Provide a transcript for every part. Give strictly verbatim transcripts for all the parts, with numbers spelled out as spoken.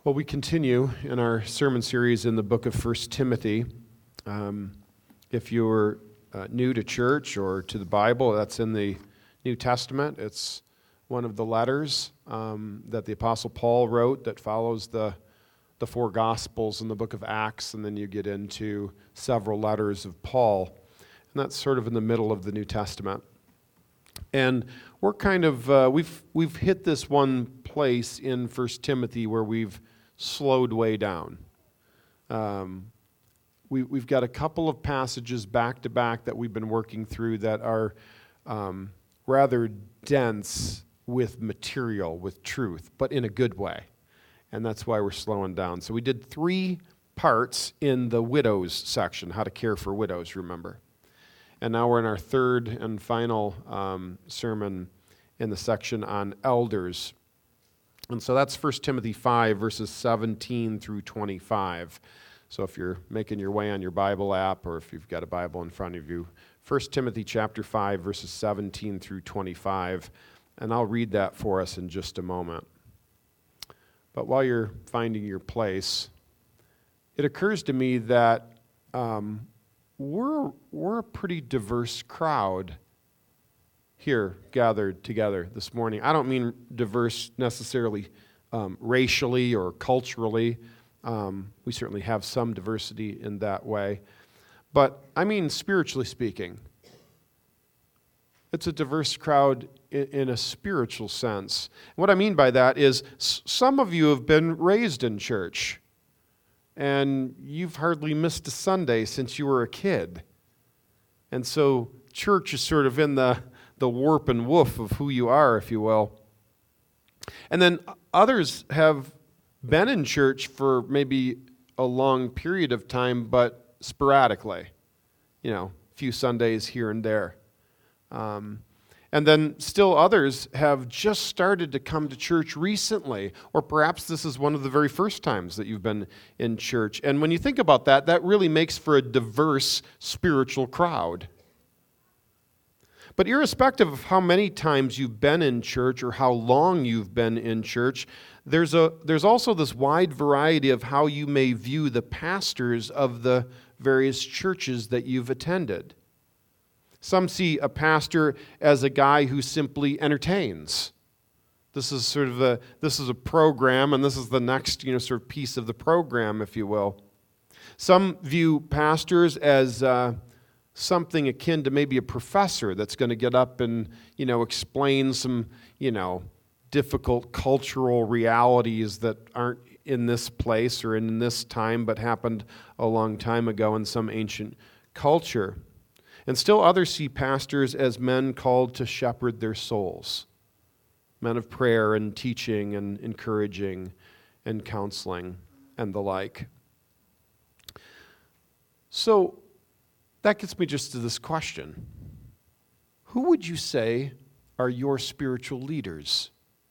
Well, we continue in our sermon series in the book of First Timothy. Um, if you're uh, new to church or to the Bible, that's in the New Testament. It's one of the letters um, that the Apostle Paul wrote that follows the, the four Gospels in the book of Acts, and then you get into several letters of Paul. And that's sort of in the middle of the New Testament. And we're kind of, uh, we've we've hit this one place in First Timothy where we've slowed way down. Um, we, we've got a couple of passages back to back that we've been working through that are um, rather dense with material, with truth, but in a good way. And that's why we're slowing down. So we did three parts in the widows section, how to care for widows, remember. And now we're in our third and final um, sermon in the section on elders. And so that's First Timothy five, verses seventeen through twenty-five. So if you're making your way on your Bible app or if you've got a Bible in front of you, First Timothy chapter five, verses seventeen through twenty-five. And I'll read that for us in just a moment. But while you're finding your place, it occurs to me that um, we're, we're a pretty diverse crowd here gathered together this morning. I don't mean diverse necessarily um, racially or culturally. Um, we certainly have some diversity in that way. But I mean spiritually speaking. It's a diverse crowd in, in a spiritual sense. What I mean by that is s- some of you have been raised in church, and you've hardly missed a Sunday since you were a kid. And so church is sort of in the the warp and woof of who you are, if you will. And then others have been in church for maybe a long period of time, but sporadically, you know, a few Sundays here and there. Um, and then still others have just started to come to church recently, or perhaps this is one of the very first times that you've been in church. And when you think about that, that really makes for a diverse spiritual crowd. But irrespective of how many times you've been in church or how long you've been in church, there's a there's also this wide variety of how you may view the pastors of the various churches that you've attended. Some see a pastor as a guy who simply entertains. This is sort of a this is a program, and this is the next, you know, sort of piece of the program, if you will. Some view pastors as uh, something akin to maybe a professor that's going to get up and, you know, explain some, you know, difficult cultural realities that aren't in this place or in this time, but happened a long time ago in some ancient culture. And still others see pastors as men called to shepherd their souls, men of prayer and teaching and encouraging and counseling and the like. So, that gets me just to this question. Who would you say are your spiritual leaders?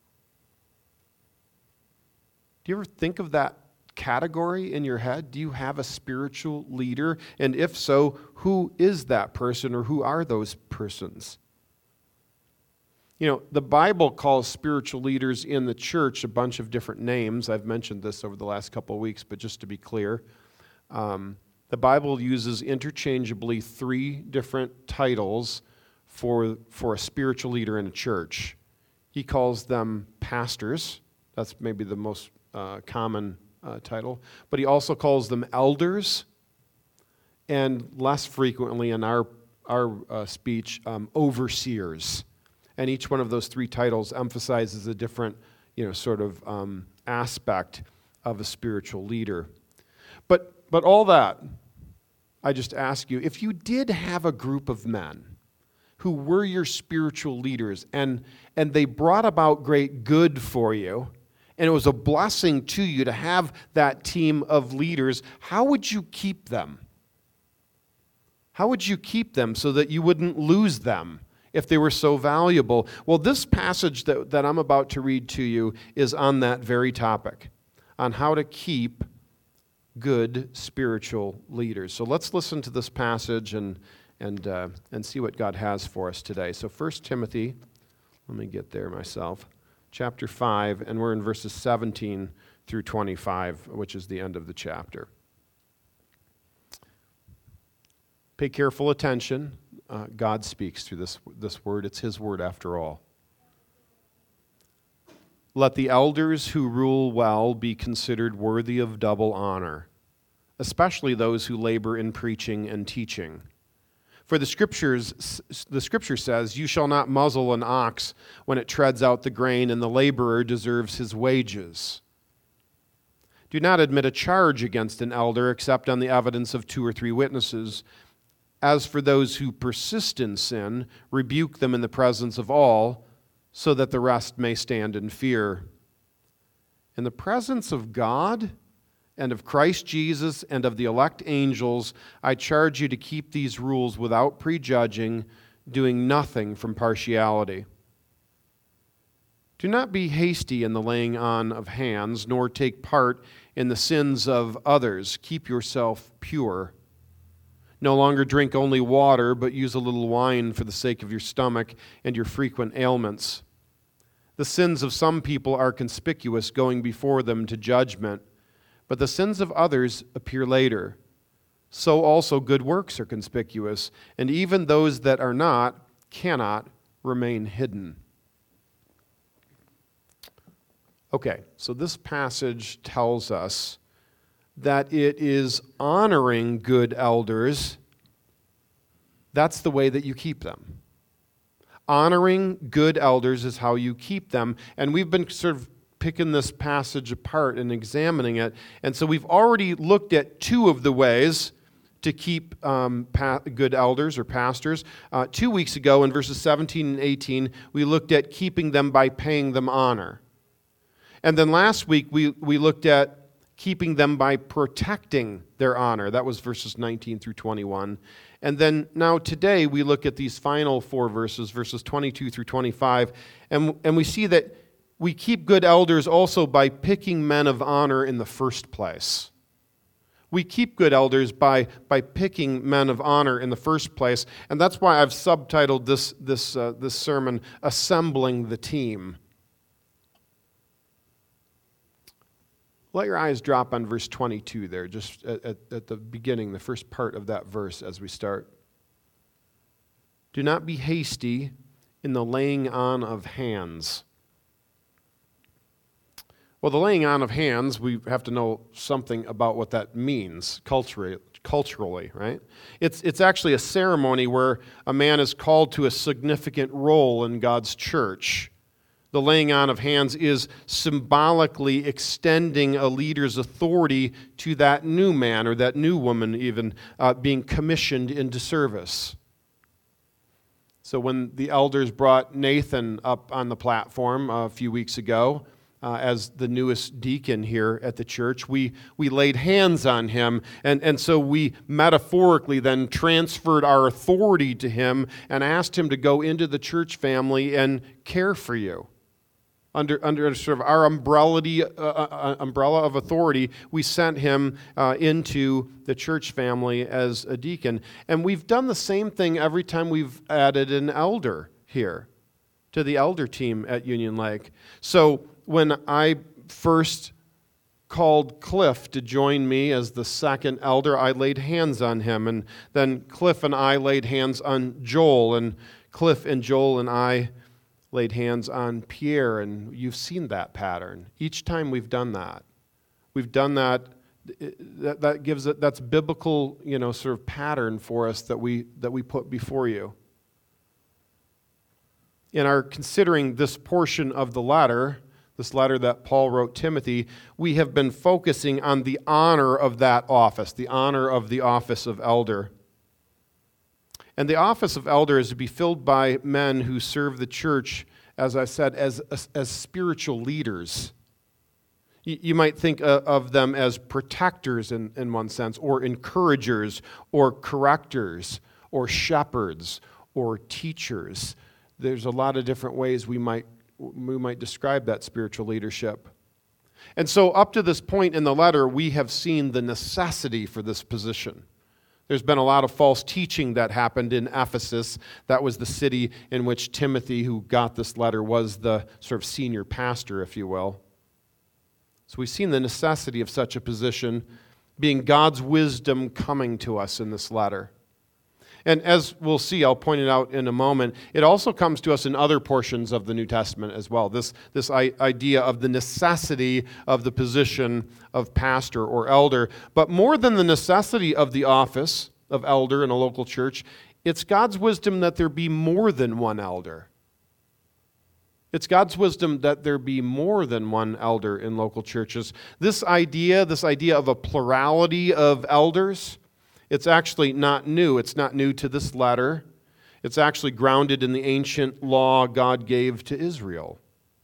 Do you ever think of that category in your head? Do you have a spiritual leader? And if so, who is that person or who are those persons? You know, the Bible calls spiritual leaders in the church a bunch of different names. I've mentioned this over the last couple of weeks, but just to be clear, um, the Bible uses interchangeably three different titles for, for a spiritual leader in a church. He calls them pastors. That's maybe the most uh, common uh, title. But he also calls them elders, and less frequently in our, our uh, speech, um, overseers. And each one of those three titles emphasizes a different, you know, sort of um, aspect of a spiritual leader. But but all that, I just ask you, if you did have a group of men who were your spiritual leaders and, and they brought about great good for you, and it was a blessing to you to have that team of leaders, how would you keep them? How would you keep them so that you wouldn't lose them if they were so valuable? Well, this passage that, that I'm about to read to you is on that very topic, on how to keep good spiritual leaders. So let's listen to this passage and and uh, and see what God has for us today. So First Timothy, let me get there myself. chapter five, and we're in verses seventeen through twenty-five, which is the end of the chapter. Pay careful attention. Uh, God speaks through this, this word. It's His word after all. Let the elders who rule well be considered worthy of double honor, especially those who labor in preaching and teaching. For the scriptures, the scripture says, "You shall not muzzle an ox when it treads out the grain, and the laborer deserves his wages." Do not admit a charge against an elder except on the evidence of two or three witnesses. As for those who persist in sin, rebuke them in the presence of all, so that the rest may stand in fear. In the presence of God and of Christ Jesus and of the elect angels, I charge you to keep these rules without prejudging, doing nothing from partiality. Do not be hasty in the laying on of hands, nor take part in the sins of others. Keep yourself pure. No longer drink only water, but use a little wine for the sake of your stomach and your frequent ailments. The sins of some people are conspicuous, going before them to judgment, but the sins of others appear later. So also good works are conspicuous, and even those that are not cannot remain hidden. Okay, so this passage tells us that it is honoring good elders. That's the way that you keep them. Honoring good elders is how you keep them. And we've been sort of picking this passage apart and examining it. And so we've already looked at two of the ways to keep um, pa- good elders or pastors. Uh, two weeks ago in verses seventeen and eighteen, we looked at keeping them by paying them honor. And then last week we, we looked at keeping them by protecting their honor. That was verses nineteen through twenty-one. And then now today we look at these final four verses, verses twenty-two through twenty-five, and, and we see that we keep good elders also by picking men of honor in the first place. We keep good elders by, by picking men of honor in the first place, and that's why I've subtitled this, this, uh, this sermon, Assembling the Team. Let your eyes drop on verse twenty-two there, just at, at, at the beginning, the first part of that verse as we start. Do not be hasty in the laying on of hands. Well, the laying on of hands, we have to know something about what that means culturally, culturally, right? It's, it's actually a ceremony where a man is called to a significant role in God's church. The laying on of hands is symbolically extending a leader's authority to that new man or that new woman even uh, being commissioned into service. So when the elders brought Nathan up on the platform a few weeks ago uh, as the newest deacon here at the church, we, we laid hands on him, and, and so we metaphorically then transferred our authority to him and asked him to go into the church family and care for you. Under, under sort of our umbrella, uh, umbrella of authority, we sent him uh, into the church family as a deacon. And we've done the same thing every time we've added an elder here to the elder team at Union Lake. So when I first called Cliff to join me as the second elder, I laid hands on him. And then Cliff and I laid hands on Joel. And Cliff and Joel and I laid hands on Pierre, and you've seen that pattern. Each time we've done that, we've done that. That, that gives it. That's biblical, you know, sort of pattern for us that we that we put before you. In our considering this portion of the letter, this letter that Paul wrote Timothy, we have been focusing on the honor of that office, the honor of the office of elder. And the office of elder is to be filled by men who serve the church, as I said, as, as, as spiritual leaders. You, you might think uh, of them as protectors in, in one sense, or encouragers, or correctors, or shepherds, or teachers. There's a lot of different ways we might, we might describe that spiritual leadership. And so up to this point in the letter, we have seen the necessity for this position. There's been a lot of false teaching that happened in Ephesus. That was the city in which Timothy, who got this letter, was the sort of senior pastor, if you will. So we've seen the necessity of such a position being God's wisdom coming to us in this letter. And as we'll see, I'll point it out in a moment, it also comes to us in other portions of the New Testament as well. This, this idea of the necessity of the position of pastor or elder. But more than the necessity of the office of elder in a local church, it's God's wisdom that there be more than one elder. It's God's wisdom that there be more than one elder in local churches. This idea, this idea of a plurality of elders, it's actually not new. It's not new to this letter. It's actually grounded in the ancient law God gave to Israel.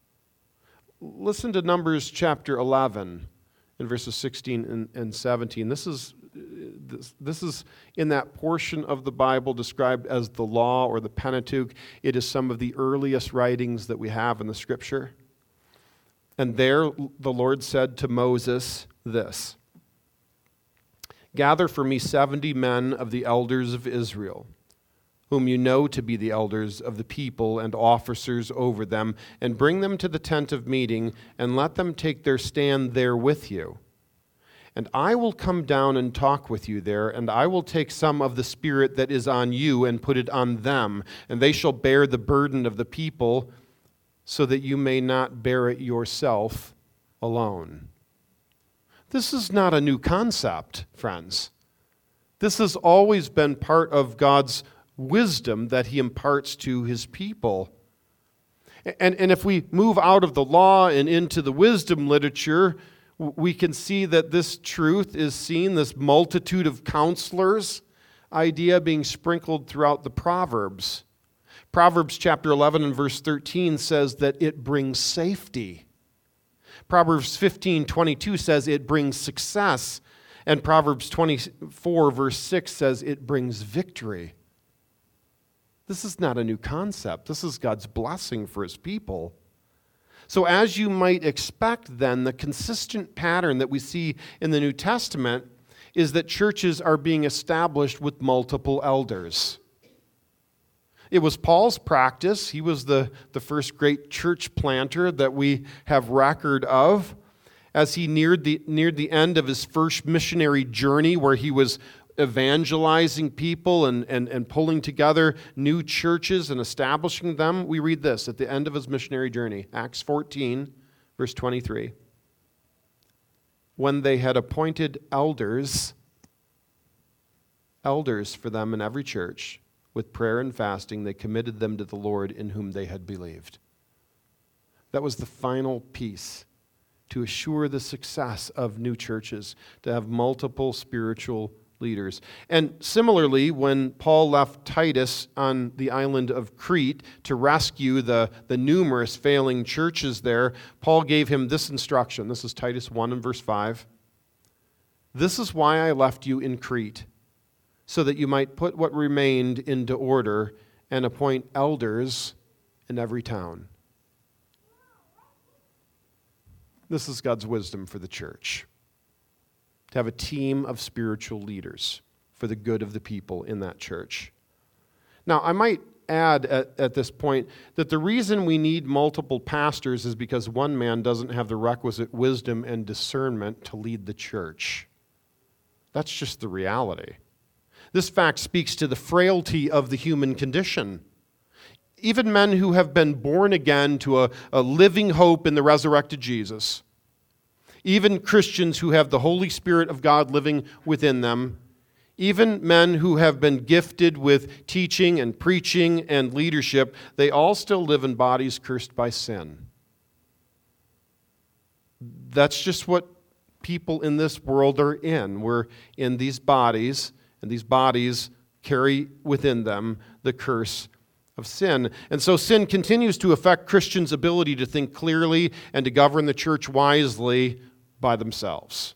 Listen to Numbers chapter eleven in verses sixteen and seventeen. This is, this, this is in that portion of the Bible described as the law or the Pentateuch. It is some of the earliest writings that we have in the Scripture. And there the Lord said to Moses this, "Gather for me seventy men of the elders of Israel, whom you know to be the elders of the people and officers over them, and bring them to the tent of meeting, and let them take their stand there with you. And I will come down and talk with you there, and I will take some of the Spirit that is on you and put it on them, and they shall bear the burden of the people, so that you may not bear it yourself alone." This is not a new concept, friends. This has always been part of God's wisdom that he imparts to his people. And, and if we move out of the law and into the wisdom literature, we can see that this truth is seen, this multitude of counselors idea being sprinkled throughout the Proverbs. Proverbs chapter eleven and verse thirteen says that it brings safety. Proverbs fifteen twenty-two says it brings success. And Proverbs twenty-four verse six says it brings victory. This is not a new concept. This is God's blessing for his people. So as you might expect then, the consistent pattern that we see in the New Testament is that churches are being established with multiple elders. It was Paul's practice. He was the, the first great church planter that we have record of. As he neared the, neared the end of his first missionary journey, where he was evangelizing people and, and, and pulling together new churches and establishing them, we read this at the end of his missionary journey, Acts fourteen, verse twenty-three. When they had appointed elders, elders for them in every church, with prayer and fasting, they committed them to the Lord in whom they had believed. That was the final piece to assure the success of new churches, to have multiple spiritual leaders. And similarly, when Paul left Titus on the island of Crete to rescue the, the numerous failing churches there, Paul gave him this instruction. This is Titus one and verse five. "This is why I left you in Crete, so that you might put what remained into order and appoint elders in every town." This is God's wisdom for the church, to have a team of spiritual leaders for the good of the people in that church. Now, I might add at, at this point that the reason we need multiple pastors is because one man doesn't have the requisite wisdom and discernment to lead the church. That's just the reality. This fact speaks to the frailty of the human condition. Even men who have been born again to a, a living hope in the resurrected Jesus, even Christians who have the Holy Spirit of God living within them, even men who have been gifted with teaching and preaching and leadership, they all still live in bodies cursed by sin. That's just what people in this world are in. We're in these bodies, and these bodies carry within them the curse of sin. And so sin continues to affect Christians' ability to think clearly and to govern the church wisely by themselves.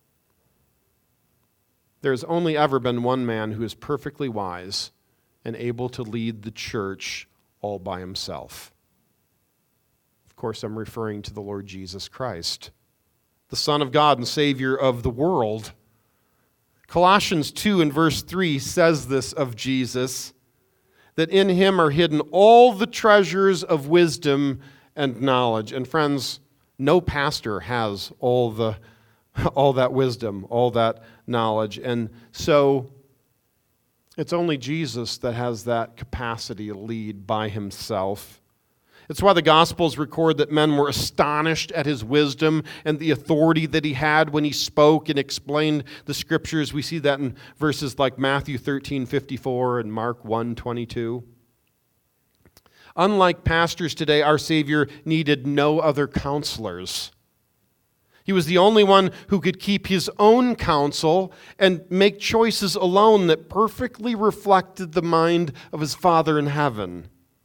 There's only ever been one man who is perfectly wise and able to lead the church all by himself. Of course, I'm referring to the Lord Jesus Christ, the Son of God and Savior of the world, Colossians two and verse three says this of Jesus, that in him are hidden all the treasures of wisdom and knowledge. And friends, no pastor has all the all that wisdom, all that knowledge. And so it's only Jesus that has that capacity to lead by himself. It's why the Gospels record that men were astonished at his wisdom and the authority that he had when he spoke and explained the Scriptures. We see that in verses like Matthew thirteen fifty-four and Mark one twenty-two. Unlike pastors today, our Savior needed no other counselors. He was the only one who could keep his own counsel and make choices alone that perfectly reflected the mind of his Father in heaven.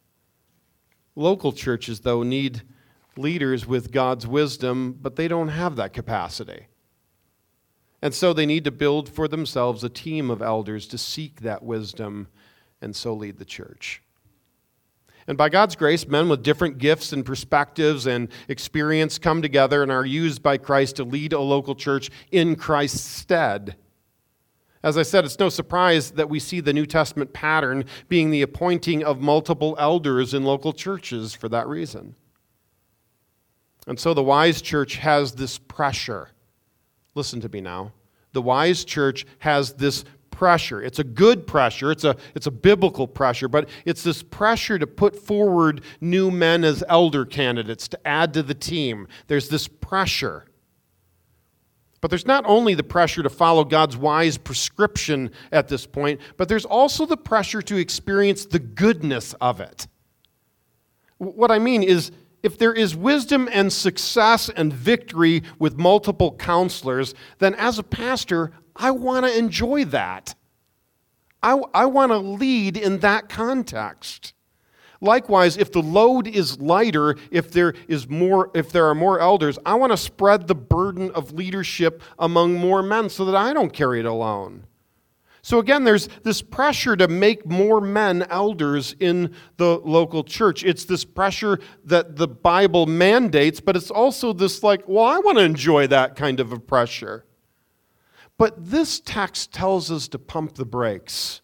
Local churches, though, need leaders with God's wisdom, but they don't have that capacity. And so they need to build for themselves a team of elders to seek that wisdom and so lead the church. And by God's grace, men with different gifts and perspectives and experience come together and are used by Christ to lead a local church in Christ's stead. As I said, it's no surprise that we see the New Testament pattern being the appointing of multiple elders in local churches for that reason. And so the wise church has this pressure. Listen to me now. The wise church has this pressure. It's a good pressure. It's a, it's a biblical pressure, but it's this pressure to put forward new men as elder candidates to add to the team. There's this pressure. But there's not only the pressure to follow God's wise prescription at this point, but there's also the pressure to experience the goodness of it. What I mean is, if there is wisdom and success and victory with multiple counselors, then as a pastor, I want to enjoy that. I, I want to lead in that context. Likewise, if the load is lighter, if there is more, if there are more elders, I want to spread the burden of leadership among more men so that I don't carry it alone. So again, there's this pressure to make more men elders in the local church. It's this pressure that the Bible mandates, but it's also this like, well, I want to enjoy that kind of a pressure. But this text tells us to pump the brakes.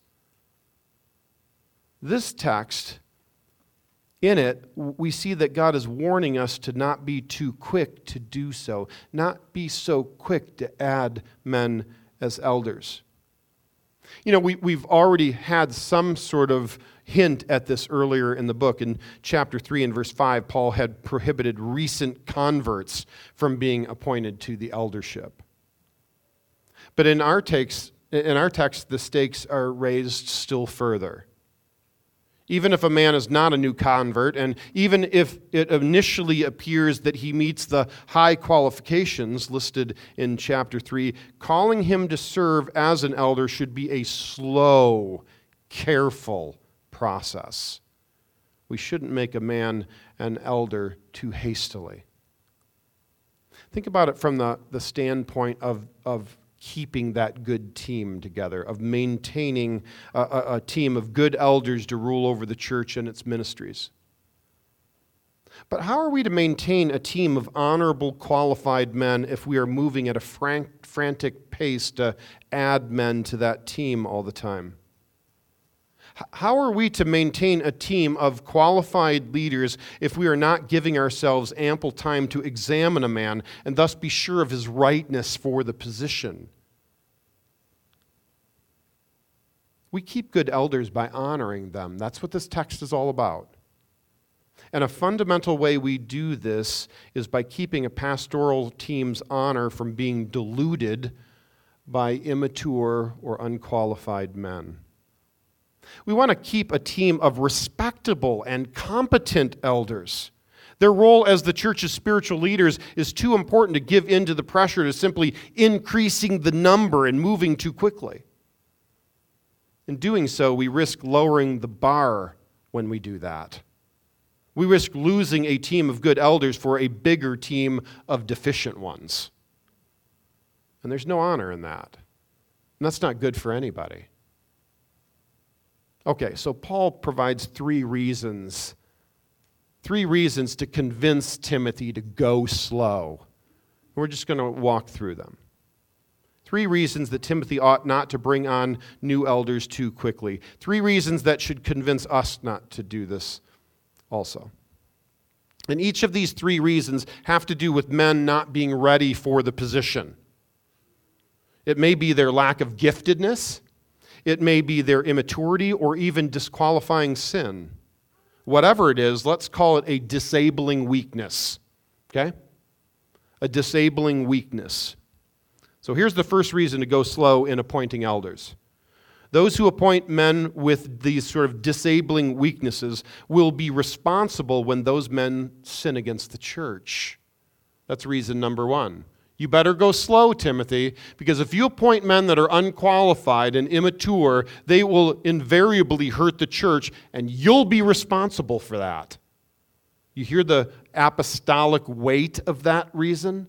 This text, in it, we see that God is warning us to not be too quick to do so, not be so quick to add men as elders. You know, we, we've already had some sort of hint at this earlier in the book. In chapter three and verse five, Paul had prohibited recent converts from being appointed to the eldership. But in our text, in our text, the stakes are raised still further. Even if a man is not a new convert, and even if it initially appears that he meets the high qualifications listed in chapter three, calling him to serve as an elder should be a slow, careful process. We shouldn't make a man an elder too hastily. Think about it from the, the standpoint of, of keeping that good team together, of maintaining a, a, a team of good elders to rule over the church and its ministries. But how are we to maintain a team of honorable, qualified men if we are moving at a frank, frantic pace to add men to that team all the time? How are we to maintain a team of qualified leaders if we are not giving ourselves ample time to examine a man and thus be sure of his rightness for the position? We keep good elders by honoring them. That's what this text is all about. And a fundamental way we do this is by keeping a pastoral team's honor from being diluted by immature or unqualified men. We want to keep a team of respectable and competent elders. Their role as the church's spiritual leaders is too important to give in to the pressure to simply increasing the number and moving too quickly. In doing so, we risk lowering the bar when we do that. We risk losing a team of good elders for a bigger team of deficient ones. And there's no honor in that. And that's not good for anybody. Okay, so Paul provides three reasons, three reasons to convince Timothy to go slow. We're just going to walk through them. Three reasons that Timothy ought not to bring on new elders too quickly. Three reasons that should convince us not to do this also. And each of these three reasons have to do with men not being ready for the position. It may be their lack of giftedness. It may be their immaturity or even disqualifying sin. Whatever it is, let's call it a disabling weakness. Okay? A disabling weakness. So here's the first reason to go slow in appointing elders. Those who appoint men with these sort of disabling weaknesses will be responsible when those men sin against the church. That's reason number one. You better go slow, Timothy, because if you appoint men that are unqualified and immature, they will invariably hurt the church, and you'll be responsible for that. You hear the apostolic weight of that reason?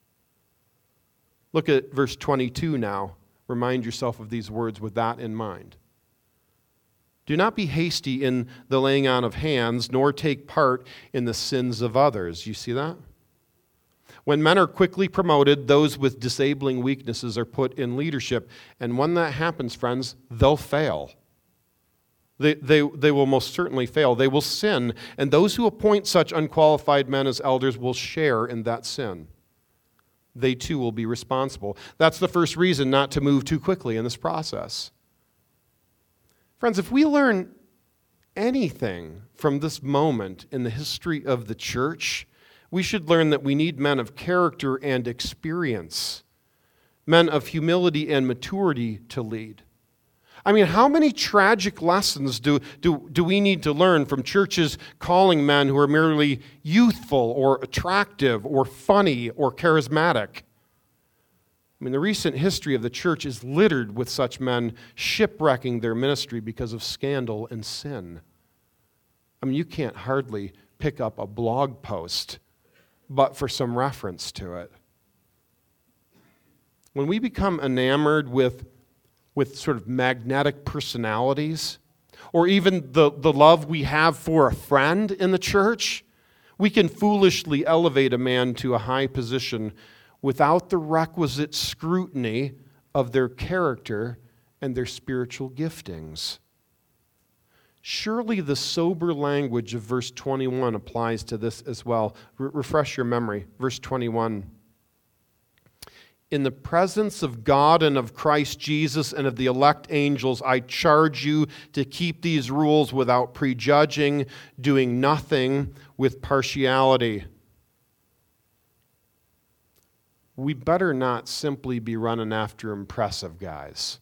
Look at verse twenty-two now. Remind yourself of these words with that in mind. Do not be hasty in the laying on of hands, nor take part in the sins of others. You see that? When men are quickly promoted, those with disabling weaknesses are put in leadership. And when that happens, friends, they'll fail. They, they, they will most certainly fail. They will sin. And those who appoint such unqualified men as elders will share in that sin. They too will be responsible. That's the first reason not to move too quickly in this process. Friends, if we learn anything from this moment in the history of the church, we should learn that we need men of character and experience, men of humility and maturity to lead. I mean, how many tragic lessons do, do, do we need to learn from churches calling men who are merely youthful or attractive or funny or charismatic? I mean, the recent history of the church is littered with such men shipwrecking their ministry because of scandal and sin. I mean, you can't hardly pick up a blog post but for some reference to it. When we become enamored with with sort of magnetic personalities, or even the, the love we have for a friend in the church, we can foolishly elevate a man to a high position without the requisite scrutiny of their character and their spiritual giftings. Surely the sober language of verse twenty-one applies to this as well. Re- refresh your memory. Verse twenty-one. In the presence of God and of Christ Jesus and of the elect angels, I charge you to keep these rules without prejudging, doing nothing with partiality. We better not simply be running after impressive guys,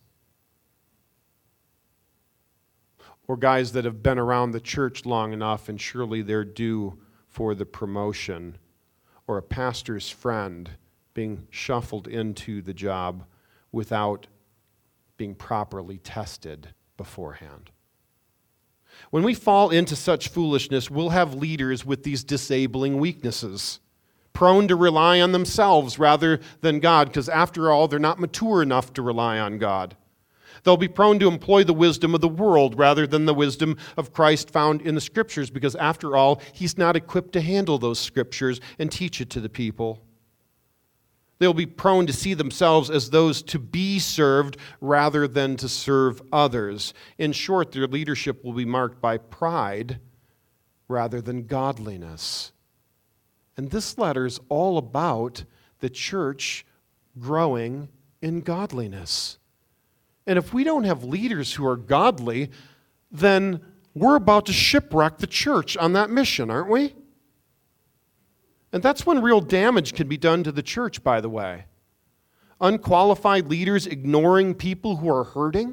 or guys that have been around the church long enough and surely they're due for the promotion, or a pastor's friend being shuffled into the job without being properly tested beforehand. When we fall into such foolishness, we'll have leaders with these disabling weaknesses, prone to rely on themselves rather than God, because after all, they're not mature enough to rely on God. They'll be prone to employ the wisdom of the world rather than the wisdom of Christ found in the Scriptures, because after all, He's not equipped to handle those Scriptures and teach it to the people. They'll be prone to see themselves as those to be served rather than to serve others. In short, their leadership will be marked by pride rather than godliness. And this letter is all about the church growing in godliness. And if we don't have leaders who are godly, then we're about to shipwreck the church on that mission, aren't we? And that's when real damage can be done to the church, by the way. Unqualified leaders ignoring people who are hurting.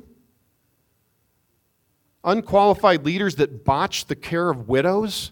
Unqualified leaders that botch the care of widows.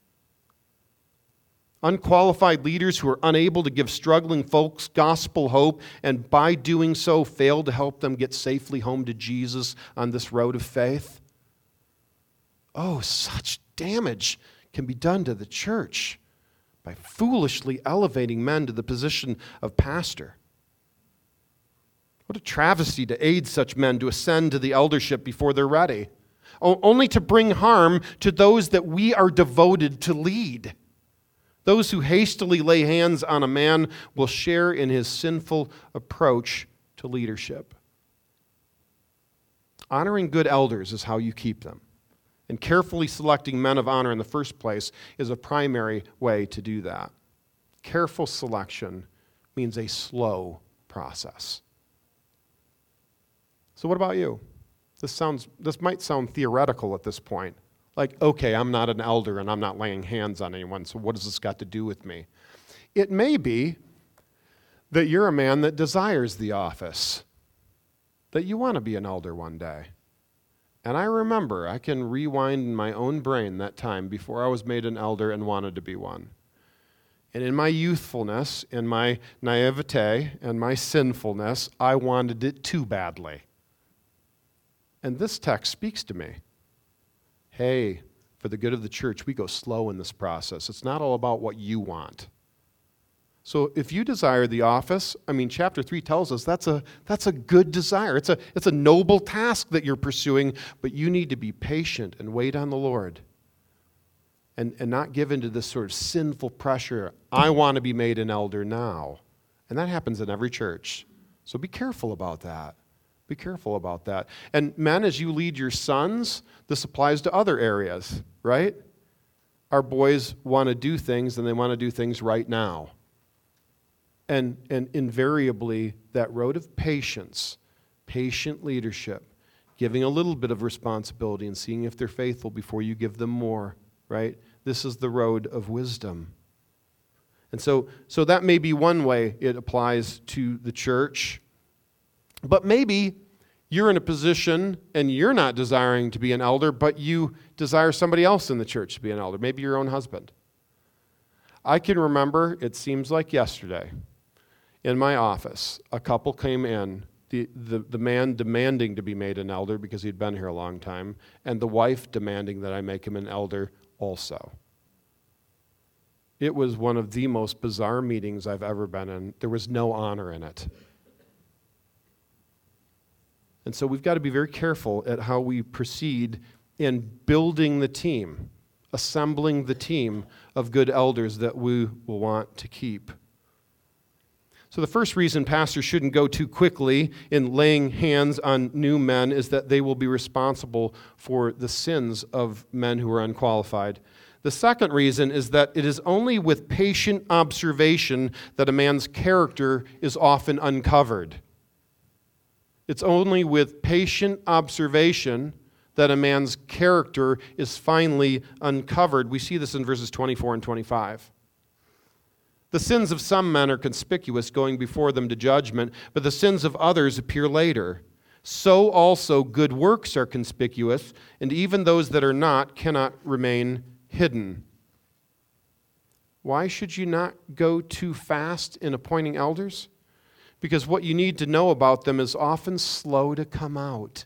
Unqualified leaders who are unable to give struggling folks gospel hope and by doing so fail to help them get safely home to Jesus on this road of faith. Oh, such damage can be done to the church by foolishly elevating men to the position of pastor. What a travesty to aid such men to ascend to the eldership before they're ready, only to bring harm to those that we are devoted to lead. Those who hastily lay hands on a man will share in his sinful approach to leadership. Honoring good elders is how you keep them. And carefully selecting men of honor in the first place is a primary way to do that. Careful selection means a slow process. So what about you? This sounds, this might sound theoretical at this point. Like, okay, I'm not an elder and I'm not laying hands on anyone, so what does this got to do with me? It may be that you're a man that desires the office, that you want to be an elder one day. And I remember, I can rewind in my own brain that time before I was made an elder and wanted to be one. And in my youthfulness, in my naivete, and my sinfulness, I wanted it too badly. And this text speaks to me. Hey, for the good of the church, we go slow in this process. It's not all about what you want. So if you desire the office, I mean, chapter three tells us that's a, that's a good desire. It's a, it's a noble task that you're pursuing, but you need to be patient and wait on the Lord and, and not give into this sort of sinful pressure. I want to be made an elder now. And that happens in every church. So be careful about that. Be careful about that. And men, as you lead your sons, this applies to other areas, right? Our boys want to do things, and they want to do things right now. And, and invariably, that road of patience, patient leadership, giving a little bit of responsibility and seeing if they're faithful before you give them more, right? This is the road of wisdom. And so, so that may be one way it applies to the church. But maybe you're in a position and you're not desiring to be an elder, but you desire somebody else in the church to be an elder, maybe your own husband. I can remember, it seems like yesterday, in my office, a couple came in, the, the, the man demanding to be made an elder because he'd been here a long time, and the wife demanding that I make him an elder also. It was one of the most bizarre meetings I've ever been in. There was no honor in it. And so we've got to be very careful at how we proceed in building the team, assembling the team of good elders that we will want to keep. So the first reason pastors shouldn't go too quickly in laying hands on new men is that they will be responsible for the sins of men who are unqualified. The second reason is that it is only with patient observation that a man's character is often uncovered. It's only with patient observation that a man's character is finally uncovered. We see this in verses twenty-four and twenty-five. The sins of some men are conspicuous, going before them to judgment, but the sins of others appear later. So also good works are conspicuous, and even those that are not cannot remain hidden. Why should you not go too fast in appointing elders? Because what you need to know about them is often slow to come out.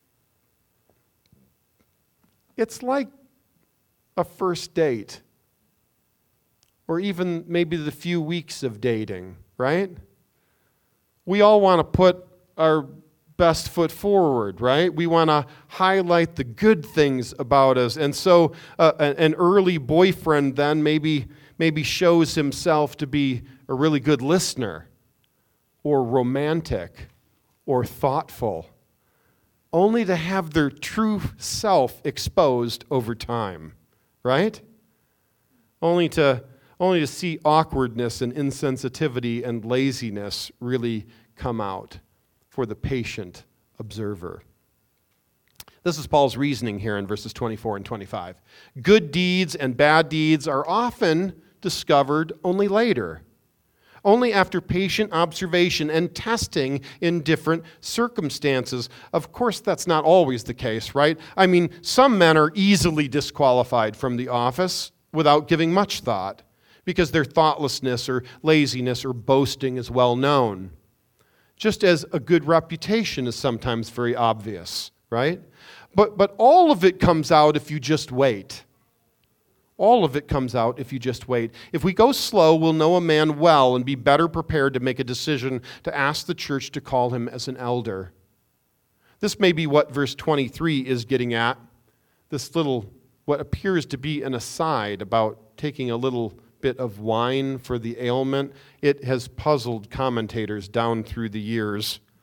It's like a first date, or even maybe the few weeks of dating, right? We all want to put our best foot forward, right? We want to highlight the good things about us. And so uh, an early boyfriend then maybe, maybe shows himself to be a really good listener, or romantic, or thoughtful, only to have their true self exposed over time, right? Only to, only to see awkwardness and insensitivity and laziness really come out for the patient observer. This is Paul's reasoning here in verses twenty-four and twenty-five. Good deeds and bad deeds are often discovered only later. Only after patient observation and testing in different circumstances. Of course, that's not always the case, right? I mean, some men are easily disqualified from the office without giving much thought because their thoughtlessness or laziness or boasting is well known. Just as a good reputation is sometimes very obvious, right? But, but all of it comes out if you just wait. All of it comes out if you just wait. If we go slow, we'll know a man well and be better prepared to make a decision to ask the church to call him as an elder. This may be what verse twenty-three is getting at. This little, what appears to be an aside about taking a little bit of wine for the ailment. It has puzzled commentators down through the years.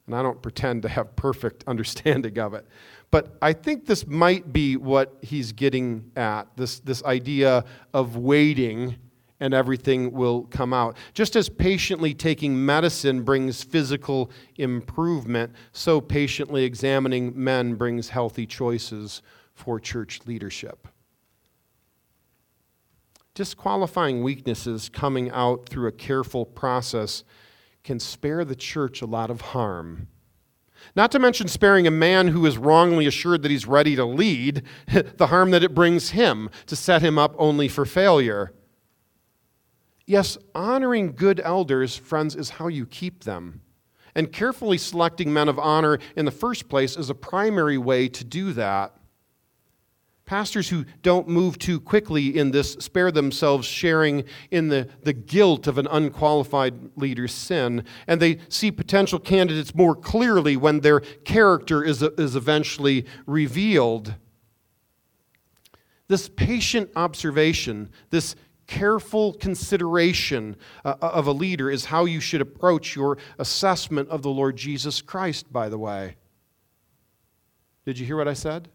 And I don't pretend to have perfect understanding of it. But I think this might be what he's getting at, this, this idea of waiting and everything will come out. Just as patiently taking medicine brings physical improvement, so patiently examining men brings healthy choices for church leadership. Disqualifying weaknesses coming out through a careful process can spare the church a lot of harm. Not to mention sparing a man who is wrongly assured that he's ready to lead, the harm that it brings him to set him up only for failure. Yes, honoring good elders, friends, is how you keep them. And carefully selecting men of honor in the first place is a primary way to do that. Pastors who don't move too quickly in this spare themselves sharing in the, the guilt of an unqualified leader's sin, and they see potential candidates more clearly when their character is, is eventually revealed. This patient observation, this careful consideration uh, of a leader is how you should approach your assessment of the Lord Jesus Christ, by the way. Did you hear what I said?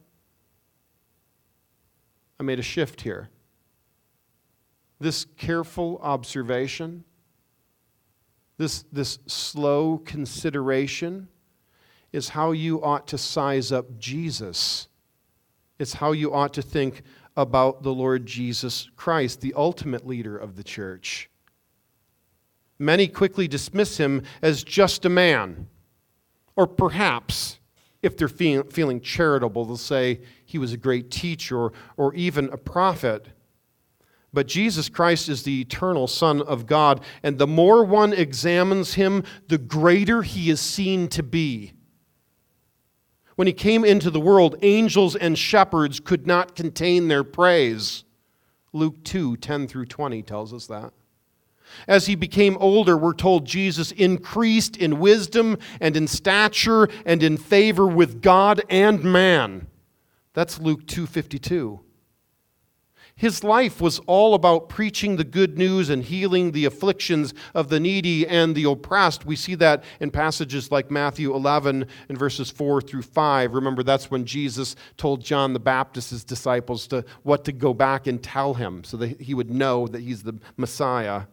I made a shift here. This careful observation, this, this slow consideration is how you ought to size up Jesus. It's how you ought to think about the Lord Jesus Christ, the ultimate leader of the church. Many quickly dismiss him as just a man, or perhaps, if they're feel, feeling charitable, they'll say he was a great teacher or, or even a prophet. But Jesus Christ is the eternal Son of God, and the more one examines him, the greater he is seen to be. When he came into the world, angels and shepherds could not contain their praise. Luke two, ten through twenty tells us that. As he became older, we're told Jesus increased in wisdom and in stature and in favor with God and man. That's Luke two fifty-two. His life was all about preaching the good news and healing the afflictions of the needy and the oppressed. We see that in passages like Matthew eleven and verses four through five. Remember, that's when Jesus told John the Baptist's disciples to what to go back and tell him so that he would know that he's the Messiah.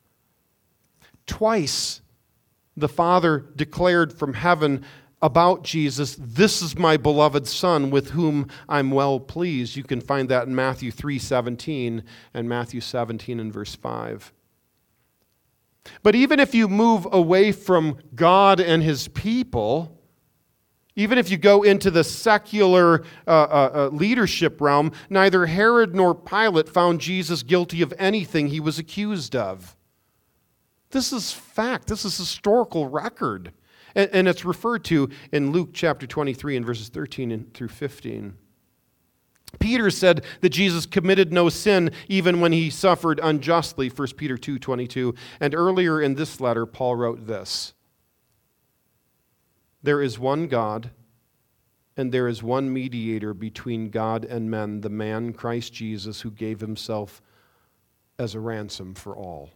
Twice, the Father declared from heaven about Jesus, "This is my beloved Son with whom I'm well pleased." You can find that in Matthew three seventeen and Matthew seventeen and verse five. But even if you move away from God and his people, even if you go into the secular uh, uh, uh, leadership realm, neither Herod nor Pilate found Jesus guilty of anything he was accused of. This is fact. This is historical record. And, and it's referred to in Luke chapter twenty-three and verses thirteen through fifteen. Peter said that Jesus committed no sin even when he suffered unjustly, First Peter two twenty-two. And earlier in this letter, Paul wrote this: "There is one God, and there is one mediator between God and men, the man Christ Jesus, who gave himself as a ransom for all."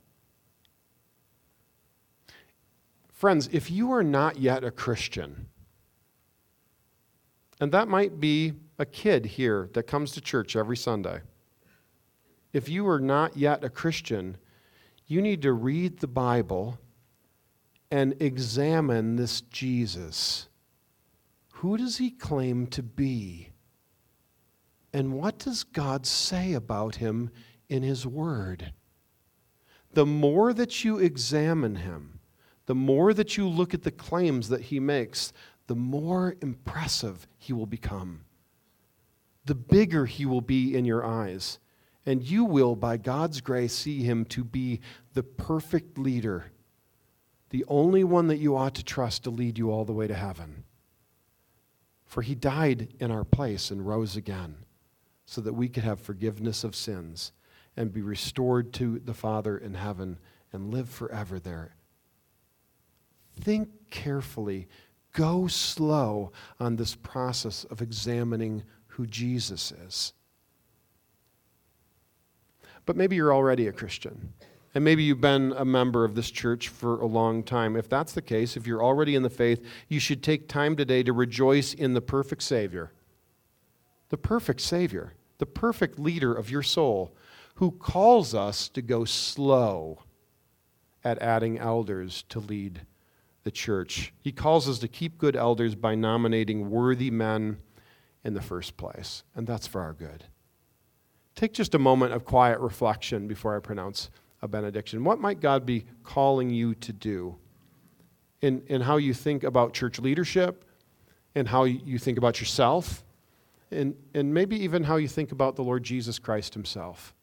Friends, if you are not yet a Christian, and that might be a kid here that comes to church every Sunday, if you are not yet a Christian, you need to read the Bible and examine this Jesus. Who does he claim to be? And what does God say about him in his word? The more that you examine him, the more that you look at the claims that he makes, the more impressive he will become. The bigger he will be in your eyes. And you will, by God's grace, see him to be the perfect leader, the only one that you ought to trust to lead you all the way to heaven. For he died in our place and rose again so that we could have forgiveness of sins and be restored to the Father in heaven and live forever there. Think carefully. Go slow on this process of examining who Jesus is. But maybe you're already a Christian. And maybe you've been a member of this church for a long time. If that's the case, if you're already in the faith, you should take time today to rejoice in the perfect Savior. The perfect Savior, the perfect leader of your soul, who calls us to go slow at adding elders to lead the church. He calls us to keep good elders by nominating worthy men in the first place, and that's for our good. Take just a moment of quiet reflection before I pronounce a benediction. What might God be calling you to do in, in how you think about church leadership, and how you think about yourself, and, and maybe even how you think about the Lord Jesus Christ himself?